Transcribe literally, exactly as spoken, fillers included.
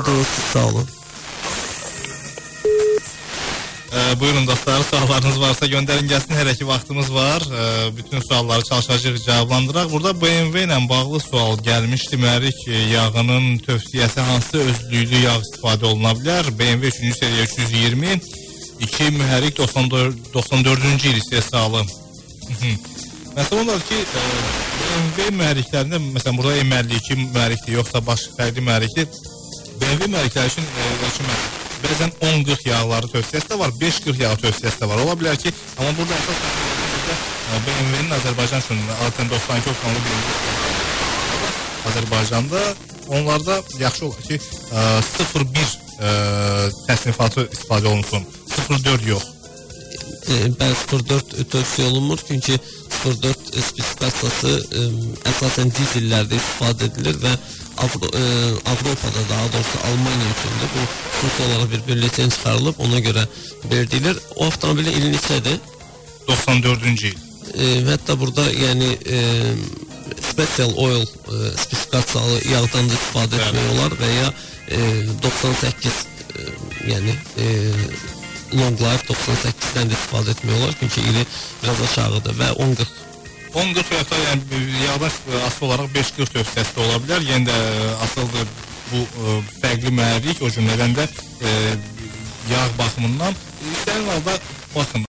Gördüğünüz sağ olun. Ee, buyurun dostlar, suallarınız varsa gönderin gelsin. Her iki vaktimiz var. Ee, bütün sualları çalışacağız, cevaplandıraq. Burada B M W ilə bağlı sual gəlmişdi. Mühərrik yağının tövsiyəsi hansı özlüklü yağ istifadə oluna bilər? B M W üçüncü seriya üç yüz iyirmi iki mühərrik doxsan dördüncü il istehsalı. Məsələn olar ki, B M W mühərriklərində, məsələn burada M əlli iki mühərrikdir, yoxsa başqa fərqli mühərrikdir. B M W mühərrikləri üçün e, bəzən on qırx yağları tövsiyəsi də var, beş qırx yağ tövsiyəsi də var. Ola bilər ki, amma burada əsas B M W-nin Azərbaycan üçün adətən doxsan iki oktanlı bir Azərbaycanda onlarda yaxşı olar ki, sıfır bir təsnifatı istifadə olunsun, sıfır dörd yox. Ben sıfır dörd tövsiyə olunmur, çünki sıfır dörd spesifikasiyası əsasən dizellerde istifadə edilir və Avro, e, Avropada, daha doğrusu Almanya hükümdə bu kurs olarak bir birleşen çıkarılıp ona göre verdiler. O avtomobilin ili neçədir? doxsan dördüncü il. E, hatta burada yani e, special oil e, spesifikasiyalı yağdan da istifadə evet. etmiyorlar veya e, doxsan səkkiz e, yani e, long life doxsan səkkizdən de istifadə etmiyorlar çünkü ili biraz aşağıdır ve on qırx on qırx və ya yəni yağda asıl olaraq beş qırx tövsiyəsi də ola bilər. Yenə də asıldır bu ə, fərqli mühərrik, o cümlədən də ə, yağ baxımından. İstənilən halda baxın.